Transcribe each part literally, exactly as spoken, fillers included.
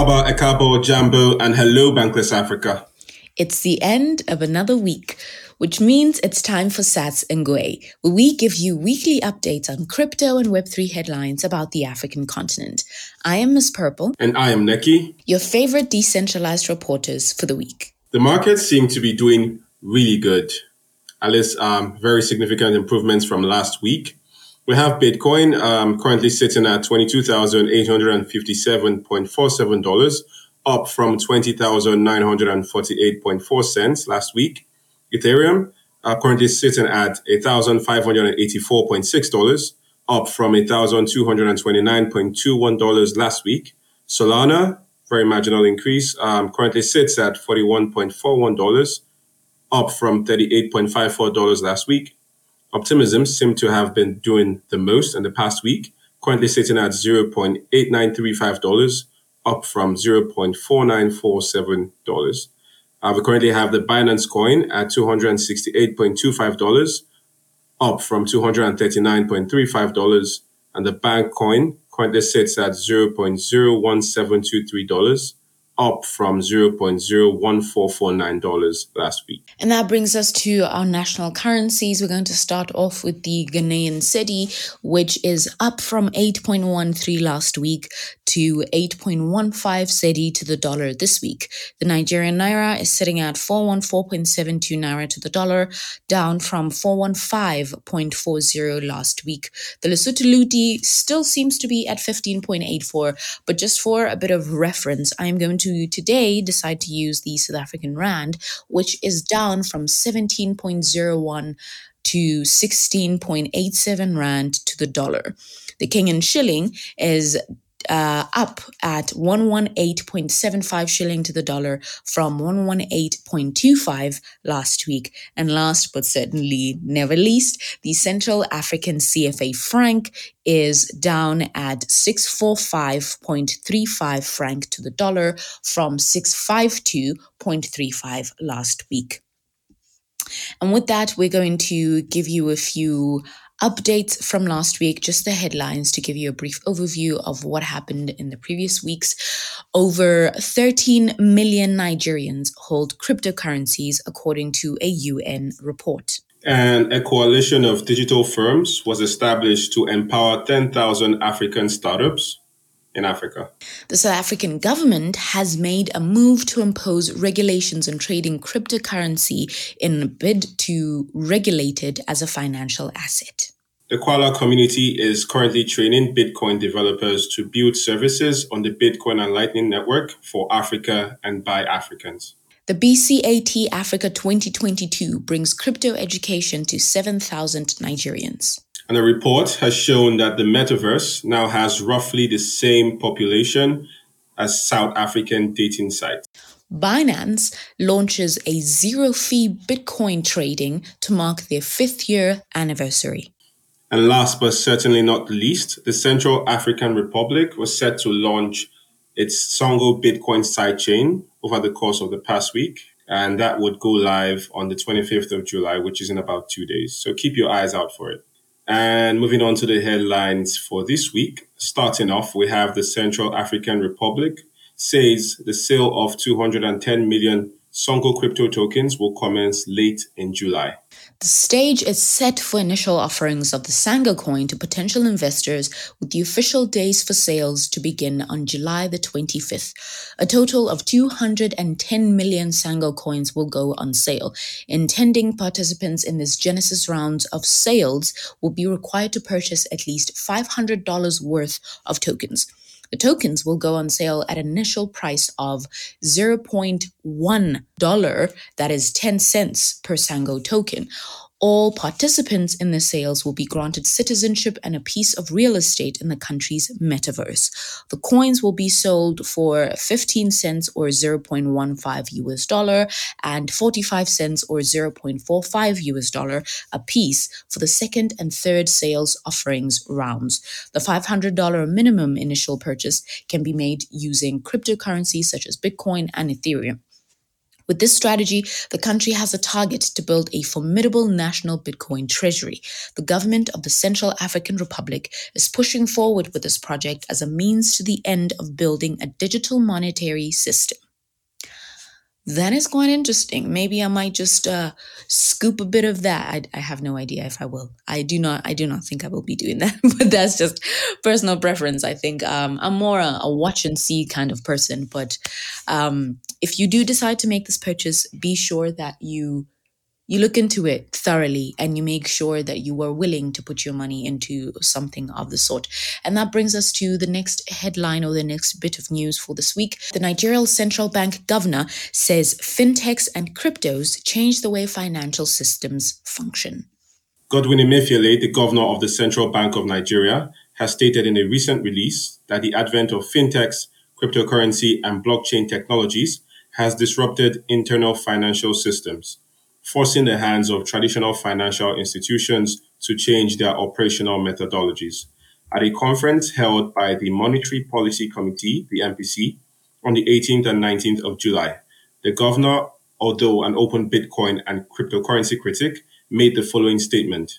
Akaba, Akabo, Jambo, and hello, Bankless Africa. It's the end of another week, which means it's time for Sats Ngwe, where we give you weekly updates on crypto and Web three headlines about the African continent. I am Miss Purple. And I am Neki. Your favorite decentralized reporters for the week. The markets seem to be doing really good. At least um, very significant improvements from last week. We have Bitcoin um, currently sitting at twenty-two thousand eight hundred fifty-seven dollars and forty-seven cents, up from twenty thousand nine hundred forty-eight dollars and four cents last week. Ethereum uh, currently sitting at one thousand five hundred eighty-four dollars and six cents, up from one thousand two hundred twenty-nine dollars and twenty-one cents last week. Solana, very marginal increase, um, currently sits at forty-one dollars and forty-one cents, up from thirty-eight dollars and fifty-four cents last week. Optimism seemed to have been doing the most in the past week, currently sitting at zero point eight nine three five dollars, up from zero point four nine four seven dollars. Uh, we currently have the Binance coin at two hundred sixty-eight dollars and twenty-five cents, up from two hundred thirty-nine dollars and thirty-five cents, and the Bank coin currently sits at zero point zero one seven two three dollars, up from zero point zero one four four nine dollars last week. And that brings us to our national currencies. We're going to start off with the Ghanaian cedi, which is up from eight point one three last week to eight point one five cedi to the dollar this week. The Nigerian naira is sitting at four hundred fourteen point seven two naira to the dollar, down from four hundred fifteen point four zero last week. The Lesotho Luti still seems to be at fifteen point eight four, but just for a bit of reference, I am going to to today decide to use the South African Rand, which is down from seventeen point zero one to sixteen point eight seven Rand to the dollar. The Kenyan shilling is uh, up at one hundred eighteen point seven five shilling to the dollar from one hundred eighteen point two five last week. And last but certainly never least, the Central African C F A franc is down at six hundred forty-five point three five franc to the dollar from six hundred fifty-two point three five last week. And with that, we're going to give you a few updates from last week, just the headlines to give you a brief overview of what happened in the previous weeks. Over thirteen million Nigerians hold cryptocurrencies, according to a U N report. And a coalition of digital firms was established to empower ten thousand African startups in Africa. The South African government has made a move to impose regulations on trading cryptocurrency in a bid to regulate it as a financial asset. The Kuala community is currently training Bitcoin developers to build services on the Bitcoin and Lightning Network for Africa and by Africans. The B C A T Africa twenty twenty-two brings crypto education to seven thousand Nigerians. And a report has shown that the metaverse now has roughly the same population as South African dating sites. Binance launches a zero-fee Bitcoin trading to mark their fifth year anniversary. And last but certainly not least, the Central African Republic was set to launch its Songo Bitcoin sidechain over the course of the past week. And that would go live on the twenty-fifth of July, which is in about two days. So keep your eyes out for it. And moving on to the headlines for this week, starting off, we have the Central African Republic says the sale of two hundred ten million Songo crypto tokens will commence late in July. The stage is set for initial offerings of the Sanga coin to potential investors, with the official days for sales to begin on July the twenty-fifth. A total of two hundred ten million Sanga coins will go on sale. Intending participants in this Genesis rounds of sales will be required to purchase at least five hundred dollars worth of tokens. The tokens will go on sale at an initial price of zero point one dollars, that is ten cents per Sango token. All participants in the sales will be granted citizenship and a piece of real estate in the country's metaverse. The coins will be sold for fifteen cents or zero point one five U S dollar and forty-five cents or zero point four five U S dollar a piece for the second and third sales offerings rounds. The five hundred dollars minimum initial purchase can be made using cryptocurrencies such as Bitcoin and Ethereum. With this strategy, the country has a target to build a formidable national Bitcoin treasury. The government of the Central African Republic is pushing forward with this project as a means to the end of building a digital monetary system. That is quite interesting. Maybe I might just uh, scoop a bit of that. I, I have no idea if I will. I do not. I do not think I will be doing that. But that's just personal preference. I think um, I'm more a, a watch and see kind of person. But um, if you do decide to make this purchase, be sure that you you look into it thoroughly and you make sure that you are willing to put your money into something of the sort. And that brings us to the next headline or the next bit of news for this week. The Nigerian Central Bank governor says fintechs and cryptos change the way financial systems function. Godwin Emefiele, the governor of the Central Bank of Nigeria, has stated in a recent release that the advent of fintechs, cryptocurrency, and blockchain technologies has disrupted internal financial systems, forcing the hands of traditional financial institutions to change their operational methodologies. At a conference held by the Monetary Policy Committee, the M P C, on the eighteenth and nineteenth of July, the governor, although an open Bitcoin and cryptocurrency critic, made the following statement,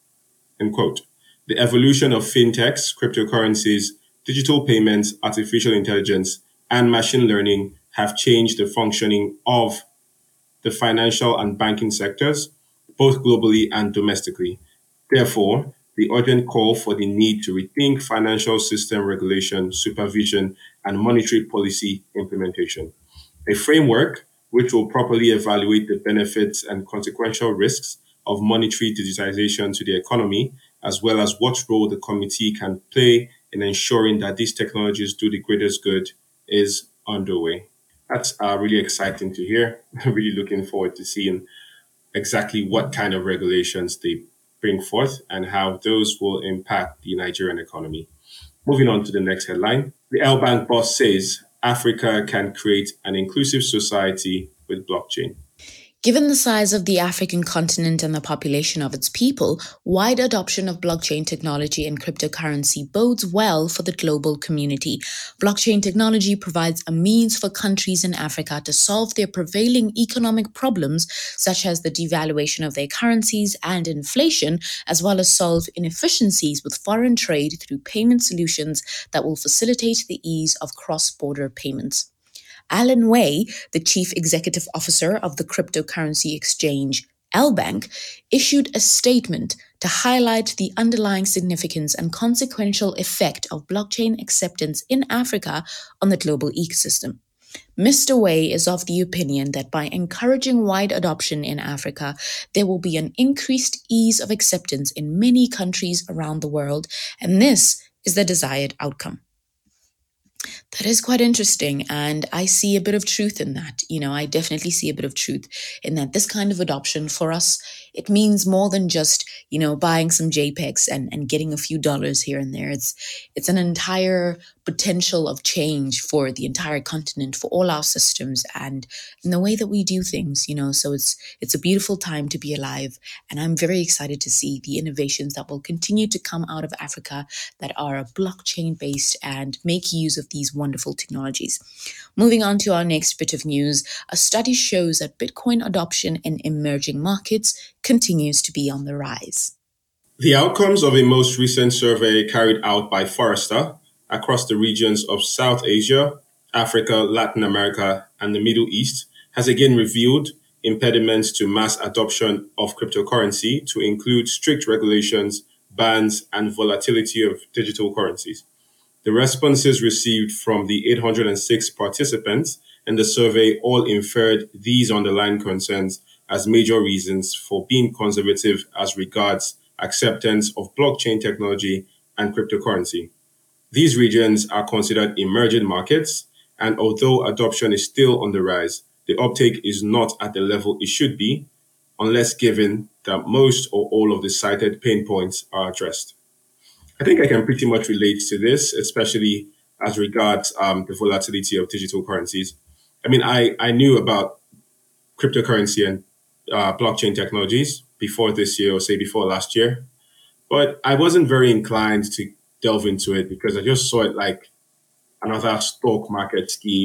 end quote, "The evolution of fintechs, cryptocurrencies, digital payments, artificial intelligence, and machine learning have changed the functioning of the financial and banking sectors, both globally and domestically. Therefore, the urgent call for the need to rethink financial system regulation, supervision, and monetary policy implementation. A framework which will properly evaluate the benefits and consequential risks of monetary digitization to the economy, as well as what role the committee can play in ensuring that these technologies do the greatest good, is underway." That's uh, really exciting to hear. Really looking forward to seeing exactly what kind of regulations they bring forth and how those will impact the Nigerian economy. Moving on to the next headline. The L Bank boss says Africa can create an inclusive society with blockchain. Given the size of the African continent and the population of its people, wide adoption of blockchain technology and cryptocurrency bodes well for the global community. Blockchain technology provides a means for countries in Africa to solve their prevailing economic problems, such as the devaluation of their currencies and inflation, as well as solve inefficiencies with foreign trade through payment solutions that will facilitate the ease of cross-border payments. Alan Way, the chief executive officer of the cryptocurrency exchange L Bank, issued a statement to highlight the underlying significance and consequential effect of blockchain acceptance in Africa on the global ecosystem. Mister Way is of the opinion that by encouraging wide adoption in Africa, there will be an increased ease of acceptance in many countries around the world, and this is the desired outcome. That is quite interesting. And I see a bit of truth in that. You know, I definitely see a bit of truth in that this kind of adoption for us, it means more than just, you know, buying some JPEGs and, and getting a few dollars here and there. It's it's an entire potential of change for the entire continent, for all our systems and in the way that we do things, you know. So it's it's a beautiful time to be alive. And I'm very excited to see the innovations that will continue to come out of Africa that are blockchain based and make use of these wonderful technologies. Moving on to our next bit of news, a study shows that Bitcoin adoption in emerging markets continues to be on the rise. The outcomes of a most recent survey carried out by Forrester across the regions of South Asia, Africa, Latin America, and the Middle East has again revealed impediments to mass adoption of cryptocurrency to include strict regulations, bans, and volatility of digital currencies. The responses received from the eight hundred six participants in the survey all inferred these underlying concerns as major reasons for being conservative as regards acceptance of blockchain technology and cryptocurrency. These regions are considered emerging markets, and although adoption is still on the rise, the uptake is not at the level it should be, unless given that most or all of the cited pain points are addressed. I think I can pretty much relate to this, especially as regards um, the volatility of digital currencies. I mean, I, I knew about cryptocurrency and uh, blockchain technologies before this year, or say before last year, but I wasn't very inclined to delve into it because I just saw it like another stock market scheme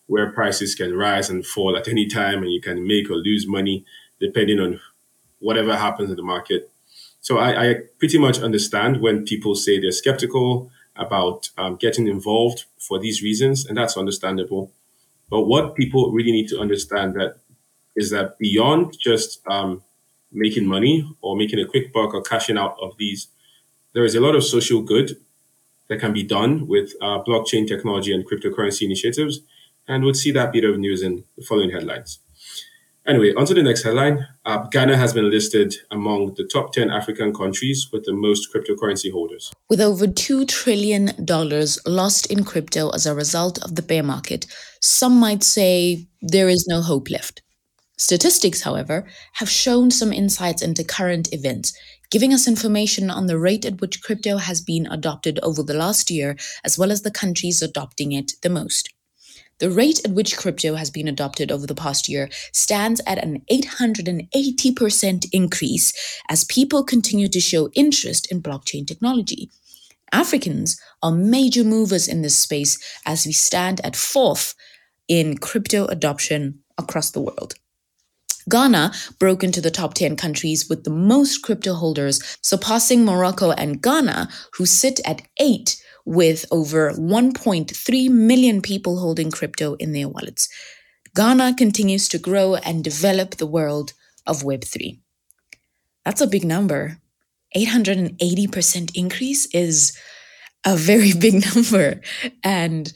where prices can rise and fall at any time and you can make or lose money depending on whatever happens in the market. So I, I pretty much understand when people say they're skeptical about um, getting involved for these reasons, and that's understandable. But what people really need to understand that is that beyond just um, making money or making a quick buck or cashing out of these, there is a lot of social good that can be done with uh, blockchain technology and cryptocurrency initiatives. And we'll see that bit of news in the following headlines. Anyway, on to the next headline. Uh, Ghana has been listed among the top ten African countries with the most cryptocurrency holders. With over two trillion dollars lost in crypto as a result of the bear market, some might say there is no hope left. Statistics, however, have shown some insights into current events, giving us information on the rate at which crypto has been adopted over the last year, as well as the countries adopting it the most. The rate at which crypto has been adopted over the past year stands at an eight hundred eighty percent increase as people continue to show interest in blockchain technology. Africans are major movers in this space as we stand at fourth in crypto adoption across the world. Ghana broke into the top ten countries with the most crypto holders, surpassing Morocco and Ghana, who sit at eight with over one point three million people holding crypto in their wallets. Ghana continues to grow and develop the world of Web three. That's a big number. eight hundred eighty percent increase is a very big number. And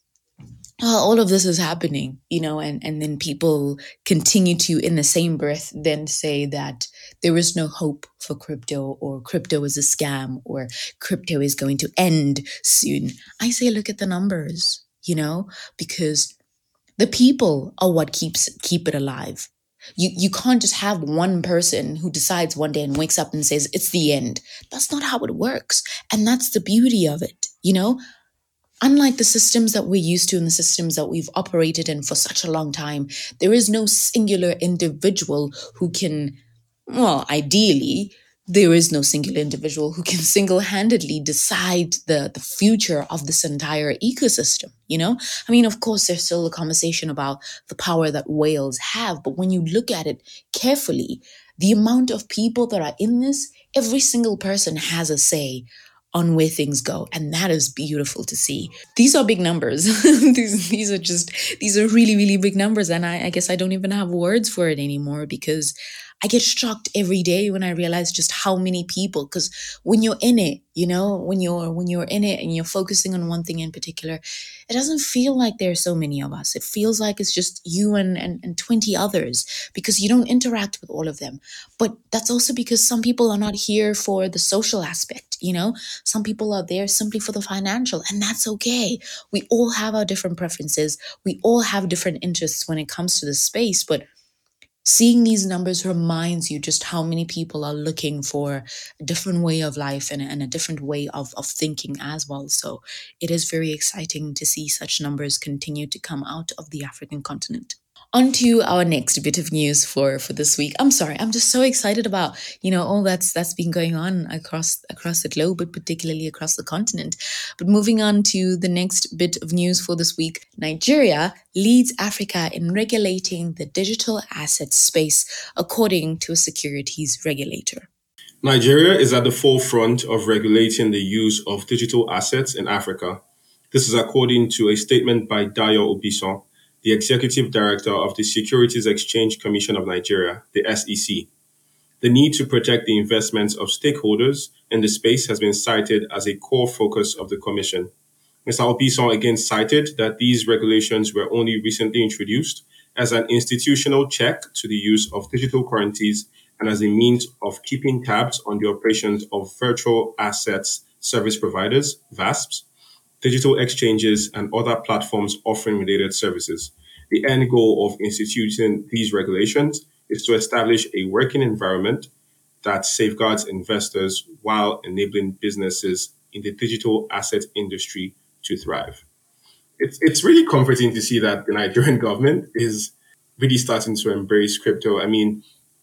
uh, all of this is happening, you know, and, and then people continue to, in the same breath, then say that there is no hope for crypto, or crypto is a scam, or crypto is going to end soon. I say, look at the numbers, you know, because the people are what keeps keep it alive. You you can't just have one person who decides one day and wakes up and says, it's the end. That's not how it works. And that's the beauty of it, you know? Unlike the systems that we're used to and the systems that we've operated in for such a long time, there is no singular individual who can, well, ideally, there is no singular individual who can single-handedly decide the, the future of this entire ecosystem, you know? I mean, of course, there's still a conversation about the power that whales have, but when you look at it carefully, the amount of people that are in this, every single person has a say on where things go. And that is beautiful to see. These are big numbers. these, these are just, these are really, really big numbers. And I, I guess I don't even have words for it anymore, because I get shocked every day when I realize just how many people, because when you're in it, you know, when you're, when you're in it and you're focusing on one thing in particular, it doesn't feel like there are so many of us. It feels like it's just you and, and, and twenty others, because you don't interact with all of them. But that's also because some people are not here for the social aspect, you know? Some people are there simply for the financial, and that's okay. We all have our different preferences. We all have different interests when it comes to this space, but seeing these numbers reminds you just how many people are looking for a different way of life and, and a different way of, of thinking as well. So it is very exciting to see such numbers continue to come out of the African continent. On to our next bit of news for, for this week. I'm sorry, I'm just so excited about, you know, all that's that's been going on across across the globe, but particularly across the continent. But moving on to the next bit of news for this week, Nigeria leads Africa in regulating the digital assets space, according to a securities regulator. Nigeria is at the forefront of regulating the use of digital assets in Africa. This is according to a statement by Dayo Obison, the Executive Director of the Securities Exchange Commission of Nigeria, the S E C. The need to protect the investments of stakeholders in the space has been cited as a core focus of the Commission. Mister Obison again cited that these regulations were only recently introduced as an institutional check to the use of digital currencies and as a means of keeping tabs on the operations of virtual assets service providers, V A S Ps, digital exchanges, and other platforms offering related services. The end goal of instituting these regulations is to establish a working environment that safeguards investors while enabling businesses in the digital asset industry to thrive. It's, it's really comforting to see that the Nigerian government is really starting to embrace crypto. I mean,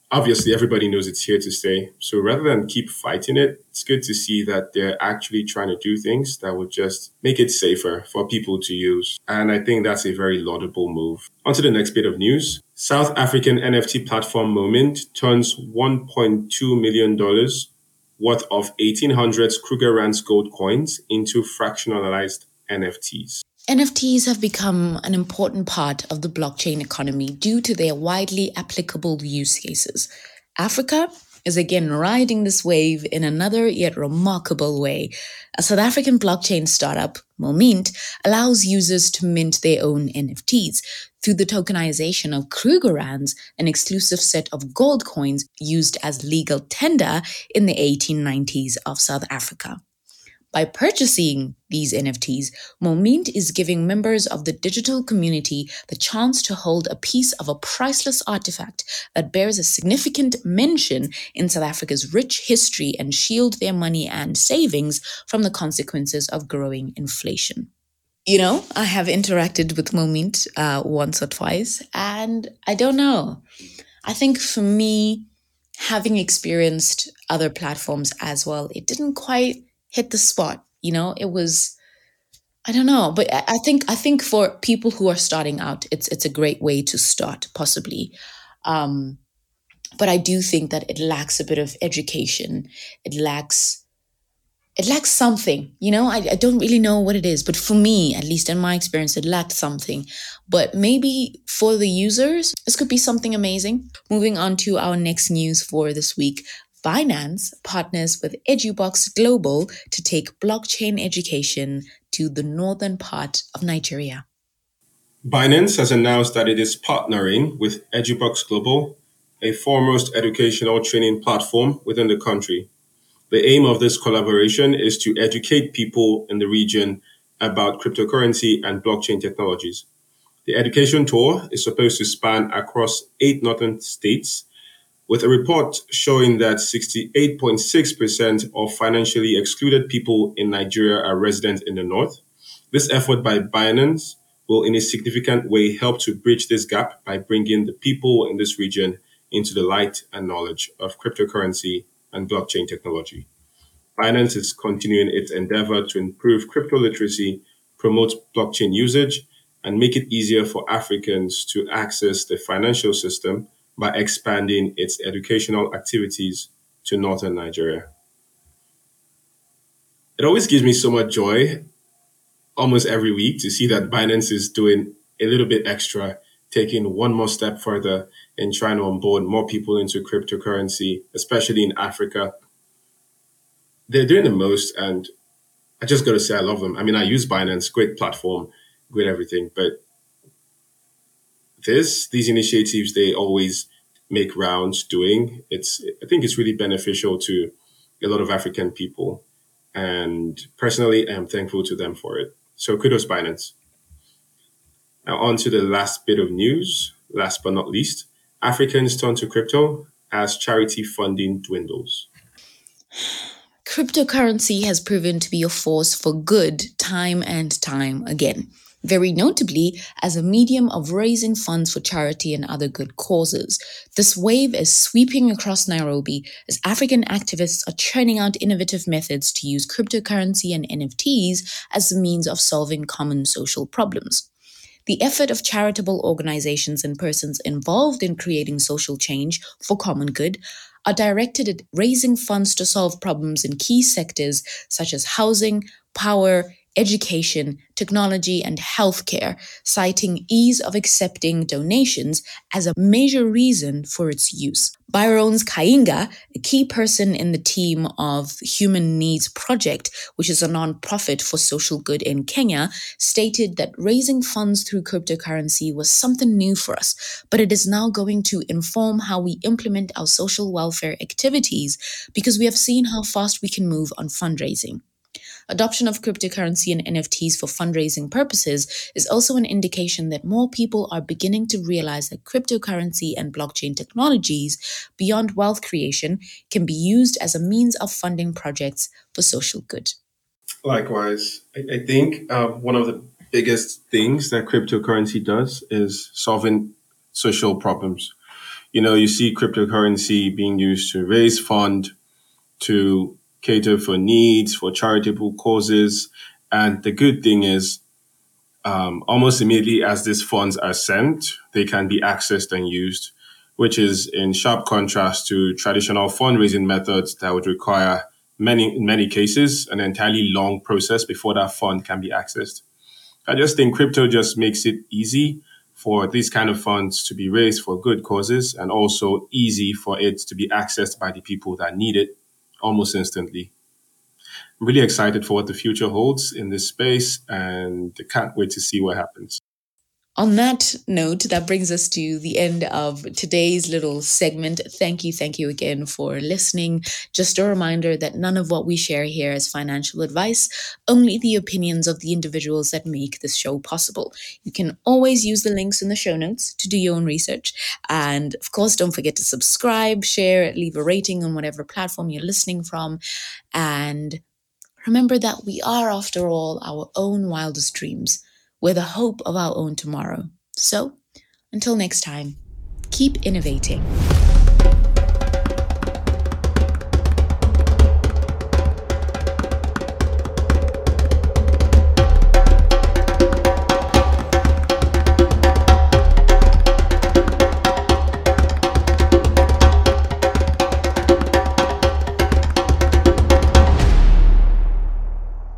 Obviously, everybody knows it's here to stay. So rather than keep fighting it, it's good to see that they're actually trying to do things that would just make it safer for people to use. And I think that's a very laudable move. On to the next bit of news. South African N F T platform Moment turns one point two million dollars worth of eighteen hundreds Krugerrands gold coins into fractionalized N F Ts. N F Ts have become an important part of the blockchain economy due to their widely applicable use cases. Africa is again riding this wave in another yet remarkable way. A South African blockchain startup, Moment, allows users to mint their own N F Ts through the tokenization of Krugerrands, an exclusive set of gold coins used as legal tender in the eighteen nineties of South Africa. By purchasing these N F Ts, Moment is giving members of the digital community the chance to hold a piece of a priceless artifact that bears a significant mention in South Africa's rich history and shield their money and savings from the consequences of growing inflation. You know, I have interacted with Moment uh, once or twice, and I don't know. I think for me, having experienced other platforms as well, it didn't quite hit the spot. You know, it was, I don't know, but I I think I think for people who are starting out, it's it's a great way to start, possibly. Um, but I do think that it lacks a bit of education. It lacks it lacks something, you know. I, I don't really know what it is, but for me, at least in my experience, it lacked something. But maybe for the users, this could be something amazing. Moving on to our next news for this week. Binance partners with EduBox Global to take blockchain education to the northern part of Nigeria. Binance has announced that it is partnering with EduBox Global, a foremost educational training platform within the country. The aim of this collaboration is to educate people in the region about cryptocurrency and blockchain technologies. The education tour is supposed to span across eight northern states, with a report showing that sixty-eight point six percent of financially excluded people in Nigeria are resident in the north. This effort by Binance will in a significant way help to bridge this gap by bringing the people in this region into the light and knowledge of cryptocurrency and blockchain technology. Binance is continuing its endeavor to improve crypto literacy, promote blockchain usage, and make it easier for Africans to access the financial system by expanding its educational activities to northern Nigeria. It always gives me so much joy almost every week to see that Binance is doing a little bit extra, taking one more step further in trying to onboard more people into cryptocurrency, especially in Africa. They're doing the most, and I just got to say I love them. I mean, I use Binance, great platform, great everything, but this these initiatives they always make rounds doing, it's I think it's really beneficial to a lot of African people, and personally, I am thankful to them for it. So kudos, Binance. Now on to the last bit of news. Last but not least, Africans turn to crypto as charity funding dwindles. Cryptocurrency has proven to be a force for good time and time again, very notably as a medium of raising funds for charity and other good causes. This wave is sweeping across Nairobi as African activists are churning out innovative methods to use cryptocurrency and N F Ts as a means of solving common social problems. The effort of charitable organizations and persons involved in creating social change for common good are directed at raising funds to solve problems in key sectors such as housing, power, education, technology, and healthcare, citing ease of accepting donations as a major reason for its use. Byrones Kainga, a key person in the team of Human Needs Project, which is a non-profit for social good in Kenya, stated that raising funds through cryptocurrency was something new for us, but it is now going to inform how we implement our social welfare activities because we have seen how fast we can move on fundraising. Adoption of cryptocurrency and N F Ts for fundraising purposes is also an indication that more people are beginning to realize that cryptocurrency and blockchain technologies, beyond wealth creation, can be used as a means of funding projects for social good. Likewise, I, I think uh, one of the biggest things that cryptocurrency does is solving social problems. You know, you see cryptocurrency being used to raise fund, to cater for needs, for charitable causes. And the good thing is, um, almost immediately as these funds are sent, they can be accessed and used, which is in sharp contrast to traditional fundraising methods that would require many, in many cases, an entirely long process before that fund can be accessed. I just think crypto just makes it easy for these kind of funds to be raised for good causes and also easy for it to be accessed by the people that need it almost instantly. I'm really excited for what the future holds in this space and can't wait to see what happens. On that note, that brings us to the end of today's little segment. Thank you, thank you again for listening. Just a reminder that none of what we share here is financial advice, only the opinions of the individuals that make this show possible. You can always use the links in the show notes to do your own research. And of course, don't forget to subscribe, share, leave a rating on whatever platform you're listening from. And remember that we are, after all, our own wildest dreams. We're the hope of our own tomorrow. So, until next time, keep innovating.